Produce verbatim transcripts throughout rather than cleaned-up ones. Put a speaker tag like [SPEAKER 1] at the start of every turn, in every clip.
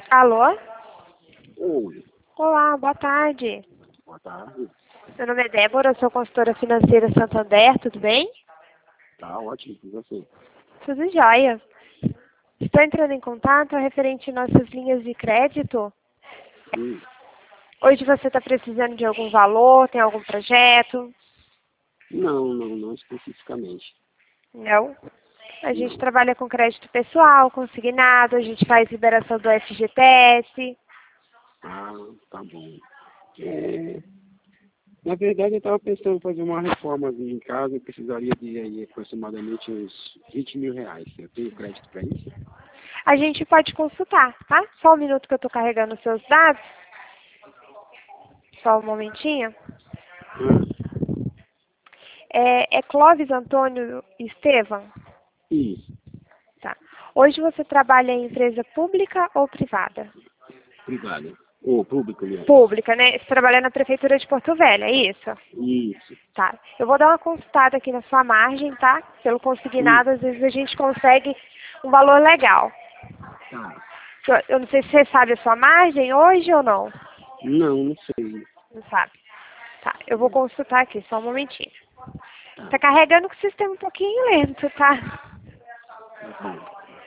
[SPEAKER 1] Alô?
[SPEAKER 2] Oi,
[SPEAKER 1] Olá, boa tarde.
[SPEAKER 2] boa tarde.
[SPEAKER 1] Meu nome é Débora, eu sou consultora financeira Santander, tudo bem?
[SPEAKER 2] Tá ótimo, e você?
[SPEAKER 1] Tudo jóia. Estou entrando em contato referente às nossas linhas de crédito.
[SPEAKER 2] Sim.
[SPEAKER 1] Hoje você está precisando de algum valor, tem algum projeto?
[SPEAKER 2] Não, não, não especificamente.
[SPEAKER 1] Não? A gente
[SPEAKER 2] Não.
[SPEAKER 1] trabalha com crédito pessoal, consignado, a gente faz liberação do F G T S.
[SPEAKER 2] Ah, tá bom. É, na verdade, eu estava pensando em fazer uma reforma ali em casa, eu precisaria de aí, aproximadamente uns vinte mil reais. Eu tenho crédito para isso?
[SPEAKER 1] A gente pode consultar, tá? Só um minuto que eu estou carregando os seus dados. Só um momentinho.
[SPEAKER 2] Ah,
[SPEAKER 1] É, é Clóvis Antônio Estevam?
[SPEAKER 2] isso,
[SPEAKER 1] Tá. Hoje você trabalha em empresa pública ou privada?
[SPEAKER 2] privado. Ou público mesmo.
[SPEAKER 1] Pública, né? Você trabalha na Prefeitura de Porto Velho, é isso?
[SPEAKER 2] Isso.
[SPEAKER 1] Tá. Eu vou dar uma consultada aqui na sua margem, tá? Pelo consignado,
[SPEAKER 2] Isso.
[SPEAKER 1] às vezes a gente consegue um valor legal.
[SPEAKER 2] Tá.
[SPEAKER 1] Eu eu não sei se você sabe a sua margem hoje ou não.
[SPEAKER 2] Não, não sei.
[SPEAKER 1] Não sabe. Tá. Eu vou consultar aqui, só um momentinho.
[SPEAKER 2] Tá,
[SPEAKER 1] Tá carregando com o sistema um pouquinho lento, tá?
[SPEAKER 2] tá bom.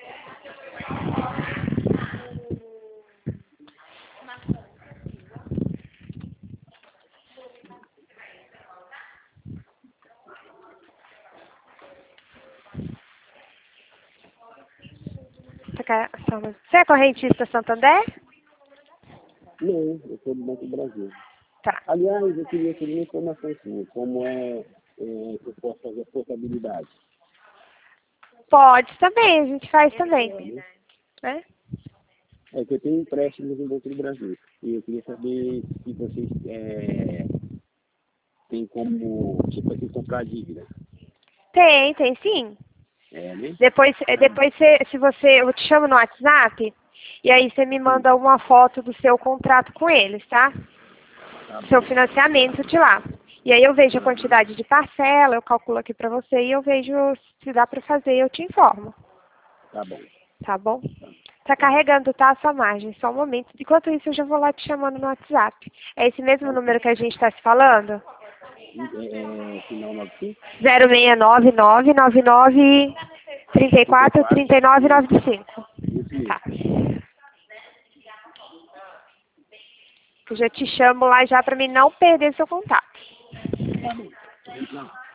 [SPEAKER 1] Tá ca- só um- Você é correntista Santander?
[SPEAKER 2] Não, eu sou do Banco do Brasil.
[SPEAKER 1] Tá.
[SPEAKER 2] Aliás, eu queria ter uma informação sua, como é, é que eu posso fazer a portabilidade.
[SPEAKER 1] Pode também, a gente faz também.
[SPEAKER 2] Né?
[SPEAKER 1] Né?
[SPEAKER 2] É que eu tenho empréstimos no Banco do Brasil. E eu queria saber se vocês é, têm como, tipo assim, comprar dívida.
[SPEAKER 1] Tem, tem sim.
[SPEAKER 2] É, né?
[SPEAKER 1] Depois, eh, depois você, se você, eu te chamo no WhatsApp e aí você me
[SPEAKER 2] Sim,
[SPEAKER 1] manda uma foto do seu contrato com eles, tá?
[SPEAKER 2] tá
[SPEAKER 1] Do seu
[SPEAKER 2] bom.
[SPEAKER 1] financiamento de lá. E aí eu vejo a
[SPEAKER 2] Aham,
[SPEAKER 1] quantidade de parcela, eu calculo aqui pra você e eu vejo se dá pra fazer e eu te informo.
[SPEAKER 2] tá bom.
[SPEAKER 1] Tá bom?
[SPEAKER 2] Tá,
[SPEAKER 1] Tá
[SPEAKER 2] tá bom.
[SPEAKER 1] carregando, tá? A sua margem, só um momento. Enquanto isso, eu já vou lá te chamando no WhatsApp. É esse mesmo
[SPEAKER 2] Tá
[SPEAKER 1] número
[SPEAKER 2] ok.
[SPEAKER 1] que a gente tá se falando?
[SPEAKER 2] E, É, é, final nove cinco?
[SPEAKER 1] zero seis nove nove nove nove três
[SPEAKER 2] trinta e
[SPEAKER 1] quatro
[SPEAKER 2] quatro?
[SPEAKER 1] três nove nove
[SPEAKER 2] Isso,
[SPEAKER 1] cinco.
[SPEAKER 2] isso
[SPEAKER 1] Tá.
[SPEAKER 2] mesmo.
[SPEAKER 1] Eu já te chamo lá já pra mim não perder seu contato.
[SPEAKER 2] Tá bom. Vamos lá.